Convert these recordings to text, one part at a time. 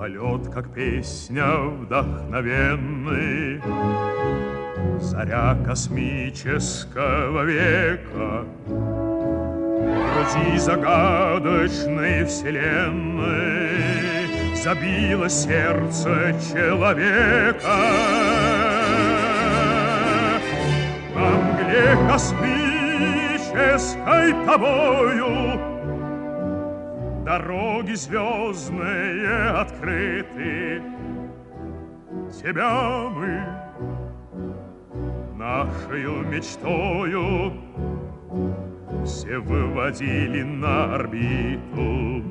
Полет, как песня вдохновенный, заря космического века, в груди загадочной вселенной забило сердце человека. На мгле космической тобою дороги звездные открыты. Тебя мы нашею мечтою все выводили на орбиту.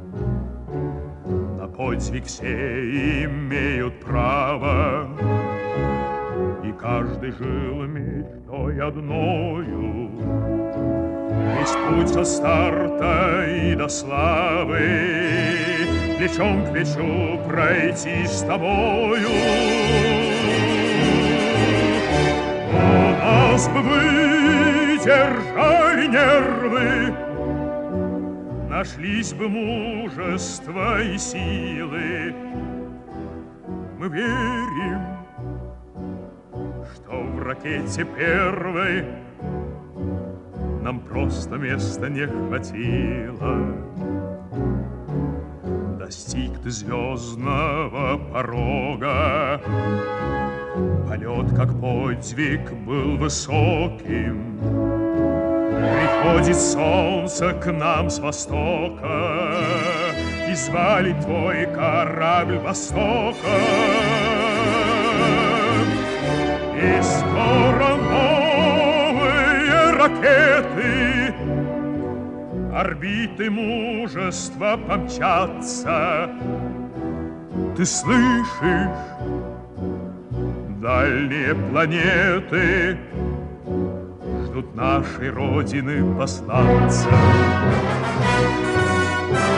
На подвиг все имеют право, и каждый жил мечтой одною. Весь путь со старта и до славы плечом к плечу пройти с тобою. У нас бы выдержали нервы, нашлись бы мужество и силы. Мы верим, что в ракете первой нам просто места не хватило. Достиг ты звездного порога, полет, как подвиг, был высоким. Приходит солнце к нам с востока, и звали твой корабль Востока. И скоро новые ракеты орбиты мужества помчатся. Ты слышишь, дальние планеты ждут нашей Родины посланца.